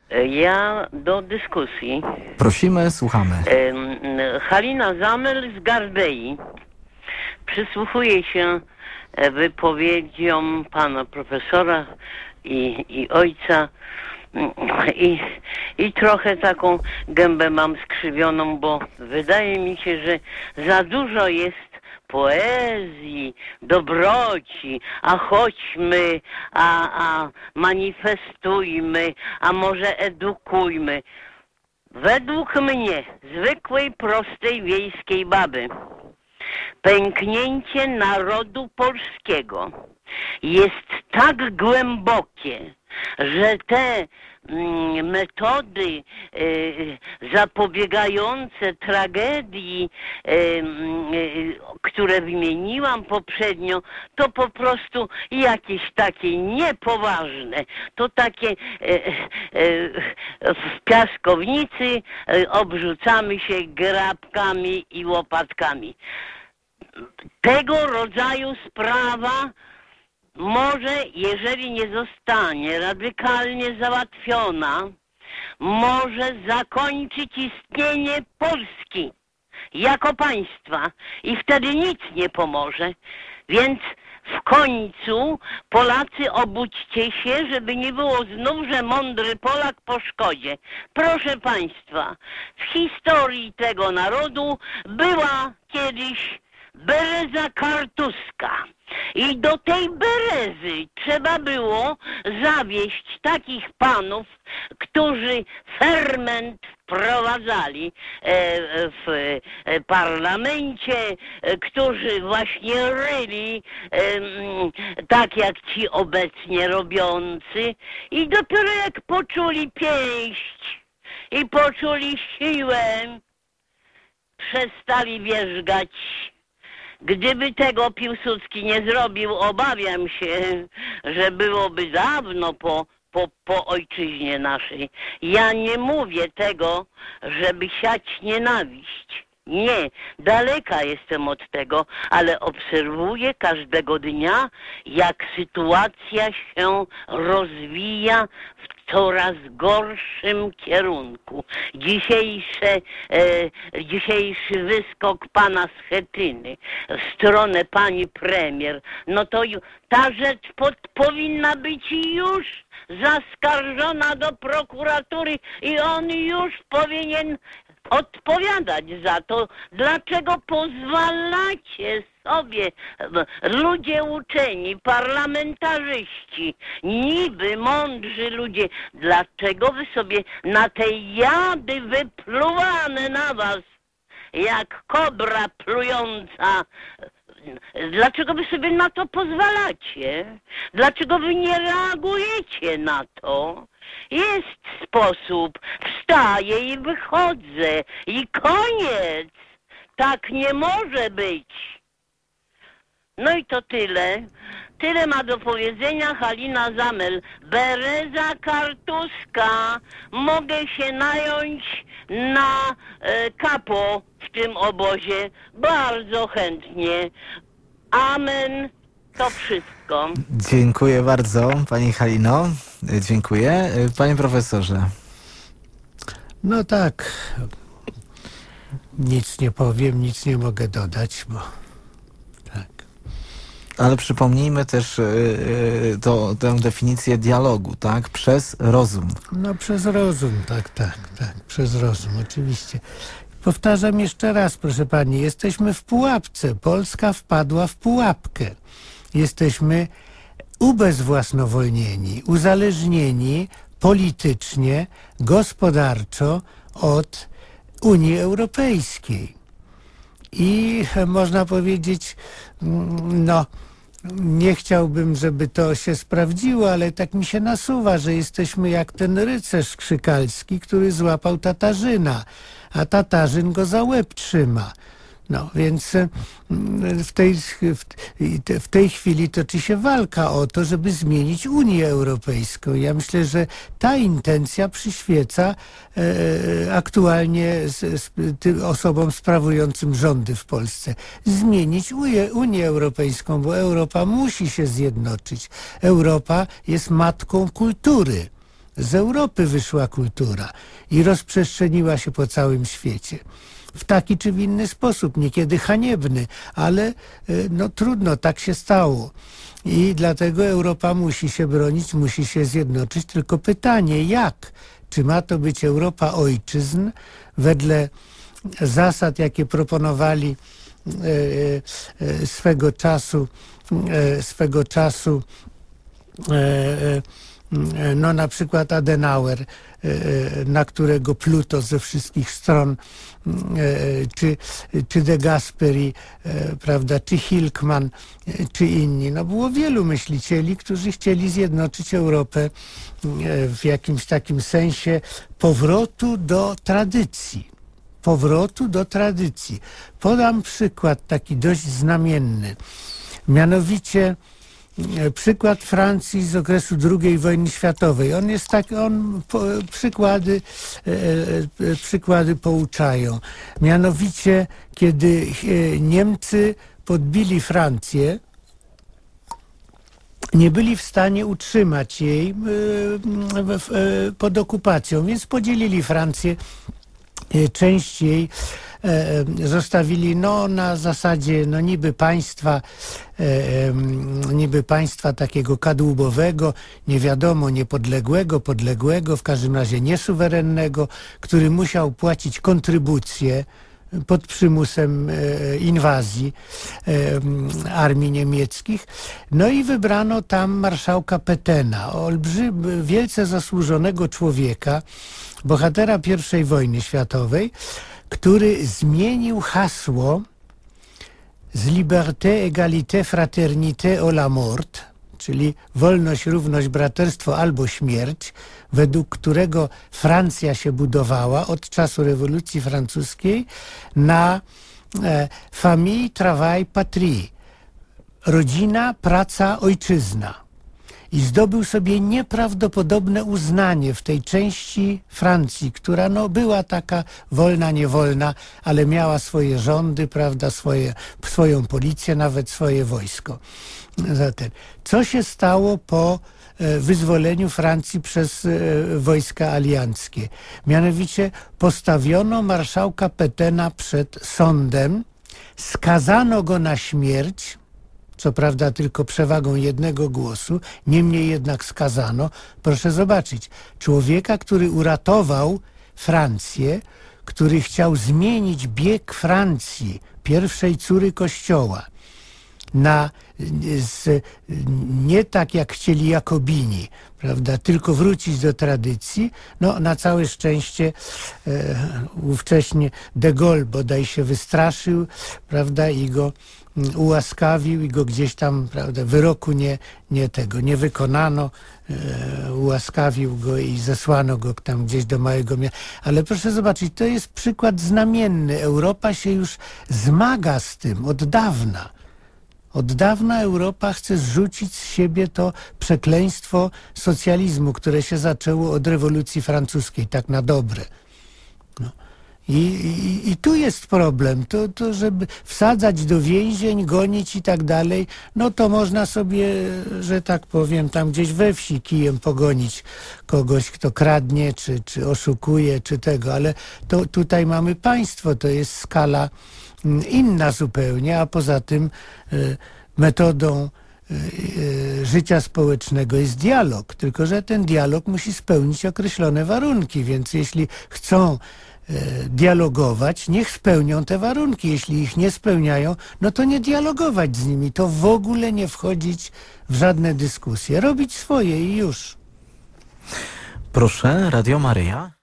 Ja do dyskusji. Prosimy, słuchamy. Halina Zamel z Gardei. Przysłuchuję się wypowiedziom pana profesora i ojca i trochę taką gębę mam skrzywioną, bo wydaje mi się, że za dużo jest poezji, dobroci, a chodźmy, a manifestujmy, a może edukujmy. Według mnie, zwykłej, prostej, wiejskiej baby, pęknięcie narodu polskiego jest tak głębokie, że te metody zapobiegające tragedii, które wymieniłam poprzednio, to po prostu jakieś takie niepoważne. To takie w piaskownicy obrzucamy się grabkami i łopatkami. Tego rodzaju sprawa może, jeżeli nie zostanie radykalnie załatwiona, może zakończyć istnienie Polski jako państwa i wtedy nic nie pomoże. Więc w końcu Polacy, obudźcie się, żeby nie było znów, że mądry Polak po szkodzie. Proszę państwa, w historii tego narodu była kiedyś Bereza Kartuska. I do tej Berezy trzeba było zawieść takich panów, którzy ferment wprowadzali w parlamencie, którzy właśnie ryli, tak jak ci obecnie robiący. I dopiero jak poczuli pięść i poczuli siłę, przestali wierzgać. Gdyby tego Piłsudski nie zrobił, obawiam się, że byłoby dawno po ojczyźnie naszej. Ja nie mówię tego, żeby siać nienawiść. Nie, daleka jestem od tego, ale obserwuję każdego dnia, jak sytuacja się rozwija w coraz gorszym kierunku. Dzisiejszy wyskok pana Schetyny w stronę pani premier, no to ta rzecz powinna być już zaskarżona do prokuratury i on już powinien odpowiadać za to. Dlaczego pozwalacie sobie, ludzie uczeni, parlamentarzyści, niby mądrzy ludzie, dlaczego wy sobie na te jady wypluwane na was, jak kobra plująca, dlaczego wy sobie na to pozwalacie? Dlaczego wy nie reagujecie na to? Jest sposób, wstaję i wychodzę i koniec. Tak nie może być. No i to tyle. Tyle ma do powiedzenia Halina Zamel. Bereza Kartuska. Mogę się nająć na kapo w tym obozie. Bardzo chętnie. Amen. To wszystko. Dziękuję bardzo, pani Halino. Dziękuję. Panie profesorze. No tak. Nic nie powiem, nic nie mogę dodać, bo tak. Ale przypomnijmy też tę definicję dialogu, tak? Przez rozum. No przez rozum, tak, przez rozum, oczywiście. Powtarzam jeszcze raz, proszę pani, jesteśmy w pułapce. Polska wpadła w pułapkę. Jesteśmy ubezwłasnowolnieni, uzależnieni politycznie, gospodarczo od Unii Europejskiej. I można powiedzieć, no, nie chciałbym, żeby to się sprawdziło, ale tak mi się nasuwa, że jesteśmy jak ten rycerz krzykalski, który złapał Tatarzyna, a Tatarzyn go za łeb trzyma. No, więc w tej chwili toczy się walka o to, żeby zmienić Unię Europejską. Ja myślę, że ta intencja przyświeca aktualnie tym osobom sprawującym rządy w Polsce. Zmienić Unię Europejską, bo Europa musi się zjednoczyć. Europa jest matką kultury. Z Europy wyszła kultura i rozprzestrzeniła się po całym świecie. W taki czy w inny sposób, niekiedy haniebny, ale no trudno, tak się stało. I dlatego Europa musi się bronić, musi się zjednoczyć. Tylko pytanie, jak? Czy ma to być Europa ojczyzn wedle zasad, jakie proponowali swego czasu no na przykład Adenauer, na którego pluto ze wszystkich stron, czy De Gasperi, prawda, czy Hilkman, czy inni. No było wielu myślicieli, którzy chcieli zjednoczyć Europę w jakimś takim sensie powrotu do tradycji. Podam przykład taki dość znamienny. Mianowicie przykład Francji z okresu II wojny światowej. Przykłady pouczają. Mianowicie, kiedy Niemcy podbili Francję, nie byli w stanie utrzymać jej pod okupacją, więc podzielili Francję. Część jej zostawili na zasadzie niby państwa takiego kadłubowego, nie wiadomo, podległego, w każdym razie niesuwerennego, który musiał płacić kontrybucje pod przymusem inwazji armii niemieckich. No i wybrano tam marszałka Pettaina, wielce zasłużonego człowieka, bohatera I wojny światowej, który zmienił hasło z liberté, égalité, fraternité au la mort, czyli wolność, równość, braterstwo albo śmierć, według którego Francja się budowała od czasu rewolucji francuskiej, na famille, travail, patrie. Rodzina, praca, ojczyzna. I zdobył sobie nieprawdopodobne uznanie w tej części Francji, która była taka wolna, niewolna, ale miała swoje rządy, prawda, swoją policję, nawet swoje wojsko. Zatem, co się stało po wyzwoleniu Francji przez wojska alianckie? Mianowicie postawiono marszałka Pettaina przed sądem, skazano go na śmierć, co prawda tylko przewagą jednego głosu, niemniej jednak skazano. Proszę zobaczyć, człowieka, który uratował Francję, który chciał zmienić bieg Francji, pierwszej córy Kościoła, nie tak jak chcieli Jakobini, prawda, tylko wrócić do tradycji. Na całe szczęście ówcześnie de Gaulle bodaj się wystraszył, prawda, i go ułaskawił i go gdzieś tam, prawda, wyroku nie wykonano, ułaskawił go i zesłano go tam gdzieś do małego miasta. Ale proszę zobaczyć, to jest przykład znamienny. Europa się już zmaga z tym od dawna. Od dawna Europa chce zrzucić z siebie to przekleństwo socjalizmu, które się zaczęło od rewolucji francuskiej, tak na dobre. I tu jest problem, to żeby wsadzać do więzień, gonić i tak dalej, to można sobie, że tak powiem, tam gdzieś we wsi kijem pogonić kogoś, kto kradnie, czy oszukuje, czy tego, ale tutaj mamy państwo, to jest skala inna zupełnie, a poza tym metodą życia społecznego jest dialog, tylko że ten dialog musi spełnić określone warunki, więc jeśli chcą dialogować, niech spełnią te warunki. Jeśli ich nie spełniają, to nie dialogować z nimi, to w ogóle nie wchodzić w żadne dyskusje, robić swoje i już. Proszę, Radio Maryja.